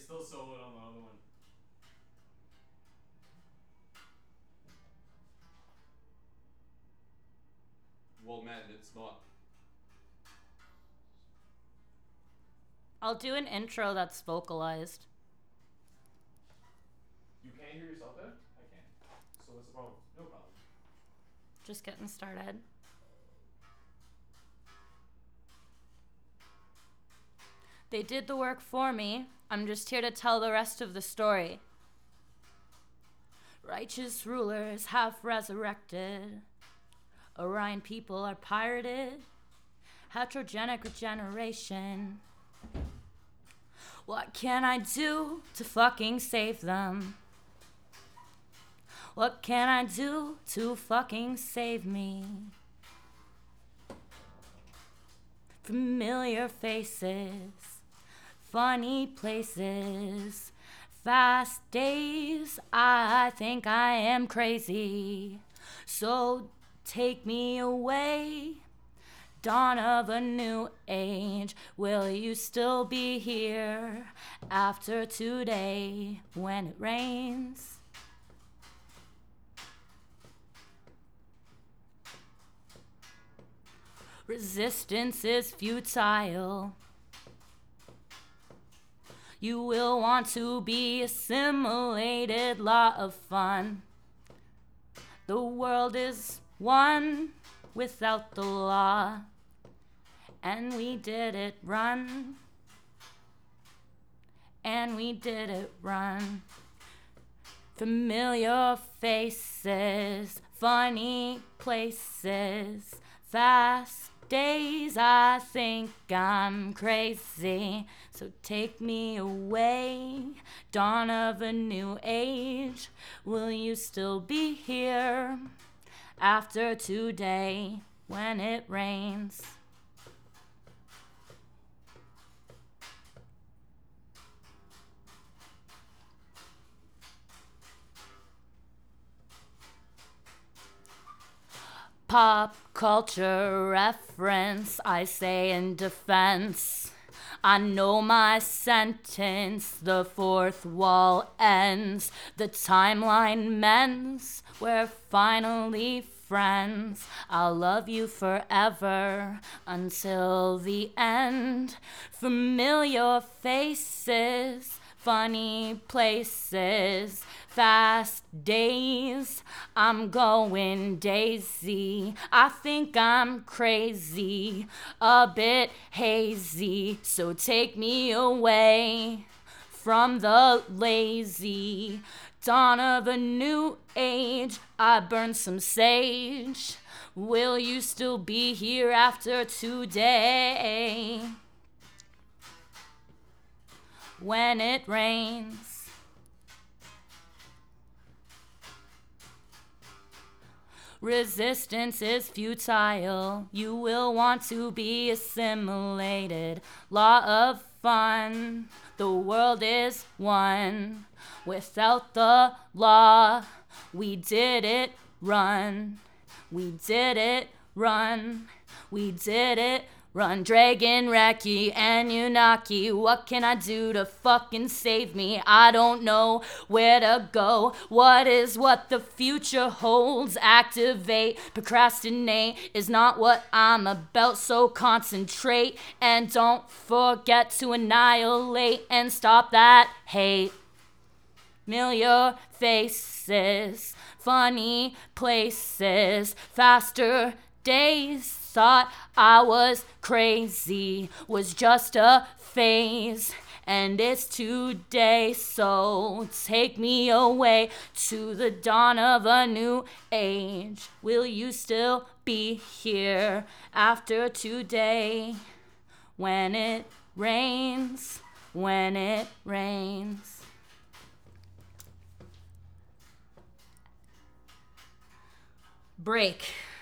still soloed on the other one. Well, man, it's not. I'll do an intro that's vocalized. You can't hear yourself then? I can. So what's the problem? No problem. Just getting started. They did the work for me. I'm just here to tell the rest of the story. Righteous rulers have resurrected. Orion people are pirated. Heterogenic regeneration. What can I do to fucking save them? What can I do to fucking save me? Familiar faces, funny places, fast days. I think I am crazy. So take me away. Dawn of a new age. Will you still be here after today when it rains? Resistance is futile. You will want to be assimilated. Law of fun. The world is one without the law. And we did it run. And we did it run. Familiar faces, funny places, fast days. I think I'm crazy. So take me away. Dawn of a new age. Will you still be here after today when it rains? Pop culture reference, I say in defense. I know my sentence, the fourth wall ends. The timeline mends, we're finally friends. I'll love you forever until the end. Familiar faces, funny places, fast days. I'm going daisy. I think I'm crazy, a bit hazy. So take me away from the lazy. Dawn of a new age. I burn some sage. Will you still be here after today when it rains? Resistance is futile. You will want to be assimilated. Law of fun. The world is one without the law. We did it run. We did it run. We did it run. Dragon, Raki, and Unaki. What can I do to fucking save me? I don't know where to go. What is what the future holds? Activate, procrastinate is not what I'm about. So concentrate and don't forget to annihilate and stop that hate. Familiar faces, funny places, faster days. Thought I was crazy, was just a phase, and it's today. So take me away to the dawn of a new age. Will you still be here after today when it rains, when it rains? Break.